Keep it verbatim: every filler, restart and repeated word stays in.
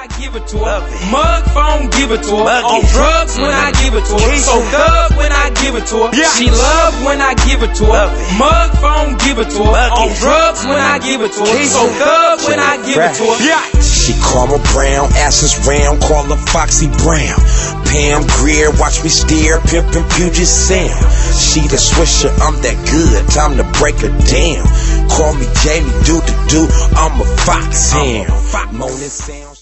I give it to her. Mug phone, give it to her. Mug On it. drugs when I give it to her. Keisha. So thug when I give it to her. Yeah. She love when I give it to her. Love it. Mug phone, give it to her. Mug On it. drugs when I give it to her. Keisha. So thug when I give it to her. Yeah. She Karma Brown, asses round, call her Foxy Brown. Pam Grier, watch me steer, pimpin' Puget Sound. She the swisher, I'm that good, time to break her down. Call me Jamie, do the do, I'm a fox hound. Moaning sounds.